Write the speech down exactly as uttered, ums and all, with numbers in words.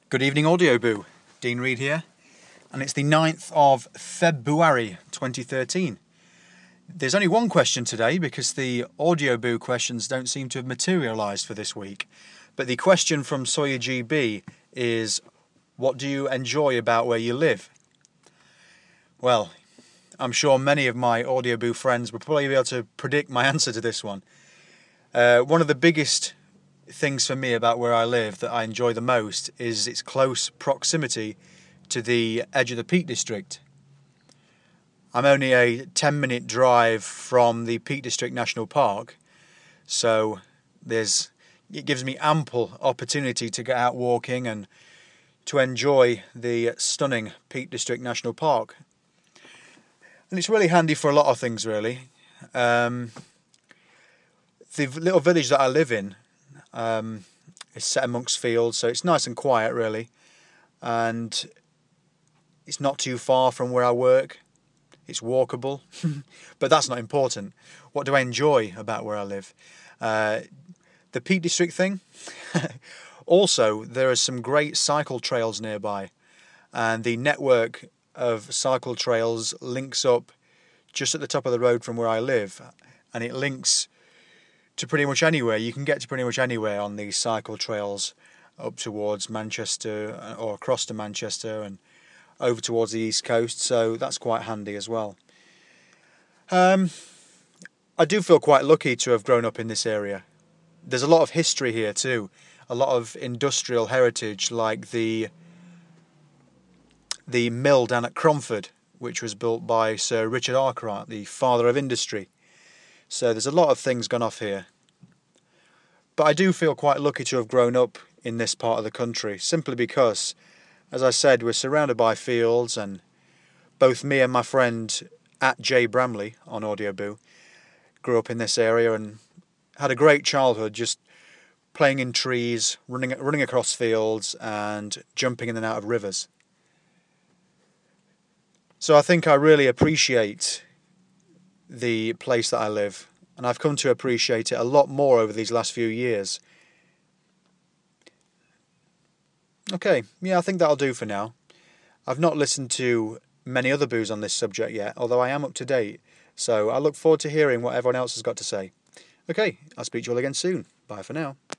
Good evening, Audioboo. Dean Reed here, and it's the ninth of February twenty thirteen. There's only one question today because the Audioboo questions don't seem to have materialised for this week. But the question from Sawyer G B is, what do you enjoy about where you live? Well, I'm sure many of my Audioboo friends will probably be able to predict my answer to this one. Uh, one of the biggest things for me about where I live that I enjoy the most is its close proximity to the edge of the Peak District. I'm only a ten minute drive from the Peak District National Park, so there's it gives me ample opportunity to get out walking and to enjoy the stunning Peak District National Park. And it's really handy for a lot of things, really. Um, the little village that I live in Um, it's set amongst fields, so it's nice and quiet, really, and it's not too far from where I work. It's walkable, but that's not important. What do I enjoy about where I live? Uh, the Peak District thing. Also, there are some great cycle trails nearby, and the network of cycle trails links up just at the top of the road from where I live, and it links to pretty much anywhere. You can get to pretty much anywhere on these cycle trails up towards Manchester or across to Manchester and over towards the east coast, so that's quite handy as well. Um, I do feel quite lucky to have grown up in this area. There's a lot of history here too, a lot of industrial heritage, like the the mill down at Cromford, which was built by Sir Richard Arkwright, the father of industry. So there's a lot of things gone off here. But I do feel quite lucky to have grown up in this part of the country, simply because, as I said, we're surrounded by fields, and both me and my friend at Jay Bramley on Audioboo grew up in this area and had a great childhood just playing in trees, running running across fields and jumping in and out of rivers. So I think I really appreciate the place that I live, and I've come to appreciate it a lot more over these last few years. Okay, yeah, I think that'll do for now. I've not listened to many other boos on this subject yet, although I am up to date, so I look forward to hearing what everyone else has got to say. Okay, I'll speak to you all again soon. Bye for now.